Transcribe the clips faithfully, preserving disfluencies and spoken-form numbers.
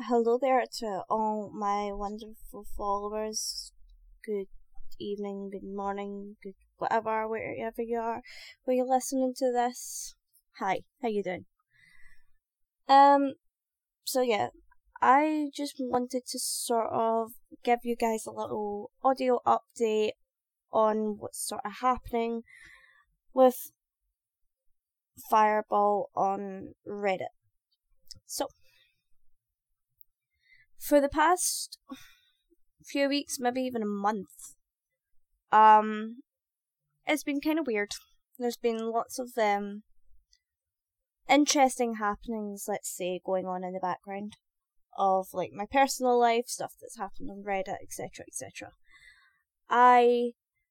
hello there to all my wonderful followers. Good evening, good morning, good whatever, wherever you are, where you're listening to this. Hi, how you doing? Um, so yeah, I just wanted to sort of give you guys a little audio update on what's sort of happening with Fireball on Reddit. So, for the past few weeks, maybe even a month, um, it's been kind of weird. There's been lots of um interesting happenings, let's say, going on in the background of like my personal life, stuff that's happened on Reddit, et cetera, et cetera. I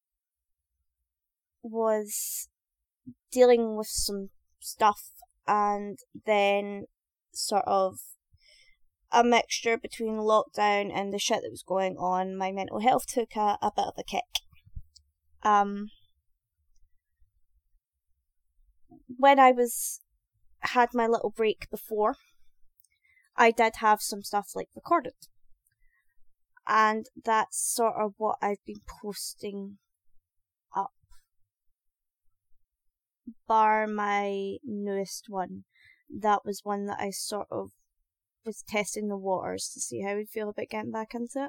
was dealing with some stuff, and then sort of a mixture between lockdown and the shit that was going on, my mental health took a, a bit of a kick. Um, when I was had my little break before, I did have some stuff like recorded, and that's sort of what I've been posting up, bar my newest one. That was one that I sort of was testing the waters to see how I would feel about getting back into it.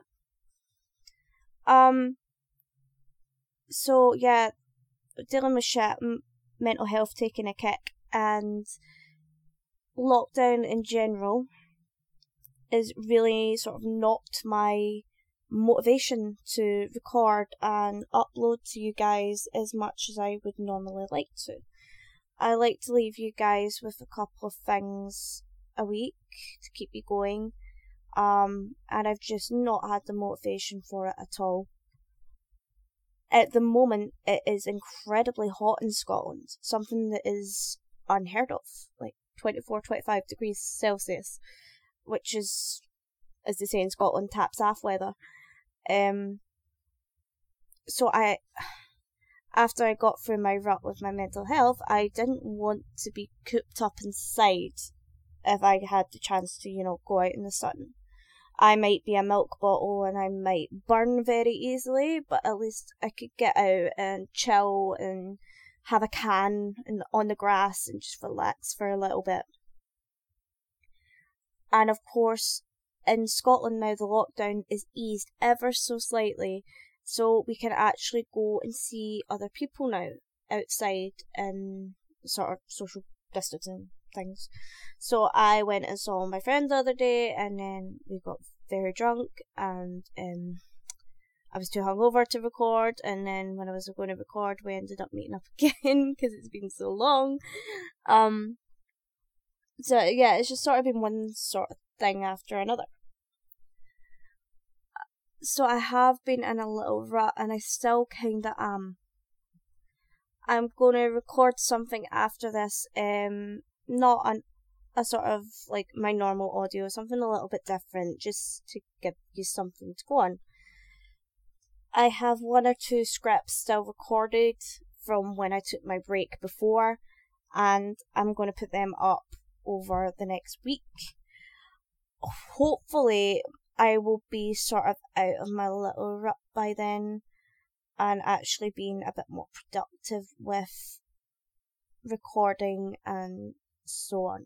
Um, so yeah, dealing with shit, m- mental health taking a kick, and lockdown in general is really sort of knocked my motivation to record and upload to you guys as much as I would normally like to. I like to leave you guys with a couple of things a week to keep you going, um, and I've just not had the motivation for it at all. At the moment, it is incredibly hot in Scotland, something that is unheard of, like twenty-four, twenty-five degrees Celsius, which is, as they say in Scotland, taps off weather. Um, so I, after I got through my rut with my mental health, I didn't want to be cooped up inside if I had the chance to, you know, go out in the sun. I might be a milk bottle and I might burn very easily, but at least I could get out and chill and have a can and on the grass and just relax for a little bit. And of course, in Scotland now, the lockdown is eased ever so slightly, so we can actually go and see other people now outside in sort of social distancing things. So I went and saw my friend the other day, and then we got very drunk, and um, I was too hungover to record, and then when I was going to record, we ended up meeting up again because it's been so long. Um, so yeah, it's just sort of been one sort of thing after another. So I have been in a little rut, and I still kinda am. I'm going to record something after this, um, not an, a sort of like my normal audio, something a little bit different, just to give you something to go on. I have one or two scripts still recorded from when I took my break before, and I'm going to put them up over the next week. Hopefully, I will be sort of out of my little rut by then, and actually being a bit more productive with recording and so on.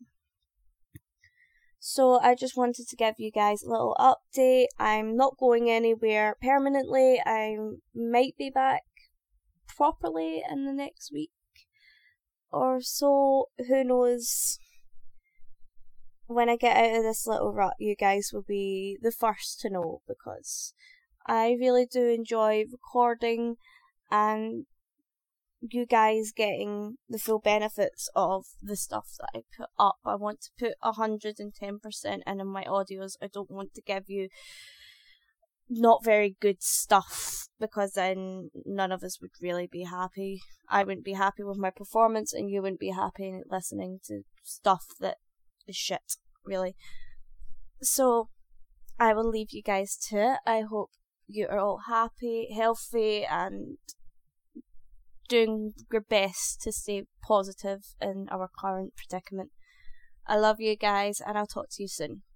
So I just wanted to give you guys a little update. I'm not going anywhere permanently. I might be back properly in the next week or so. Who knows? When I get out of this little rut, you guys will be the first to know, because I really do enjoy recording and you guys getting the full benefits of the stuff that I put up. I want to put one hundred ten percent in, in my audios. I don't want to give you not very good stuff, because then none of us would really be happy. I wouldn't be happy with my performance, and you wouldn't be happy listening to stuff that is shit, really. So I will leave you guys to it. I hope you are all happy, healthy, and doing your best to stay positive in our current predicament. I love you guys, and I'll talk to you soon.